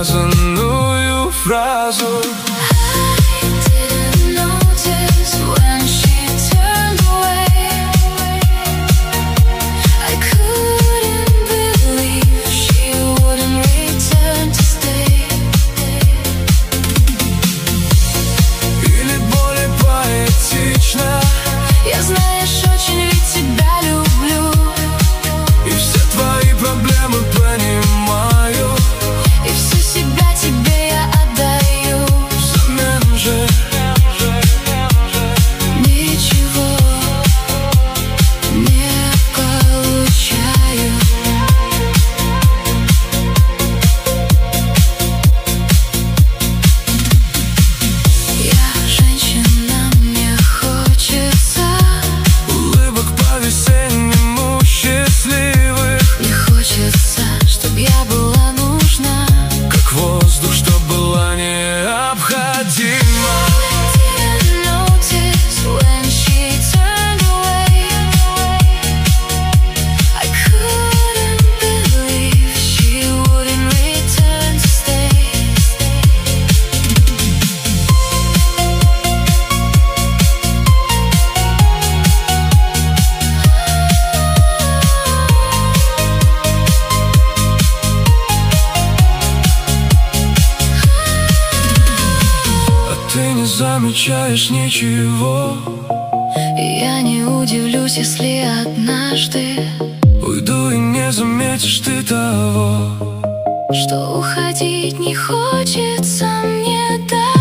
сказанную фразу. Я, знаешь, очень ведь тебя люблю, и все твои проблемы понимаю, и всю себя тебе я отдаю. взамен же ничего не получаю. Я женщина, мне хочется улыбок по-весеннему счастливых. мне хочется, чтоб я была нужна, Как воздух, что была необходима. Didn't notice when she turned away. I couldn't believe she wouldn't return to stay. А ты не замечаешь ничего. Я не удивлюсь, если однажды Уйду и не заметишь ты того, что уходить не хочется мне. Да.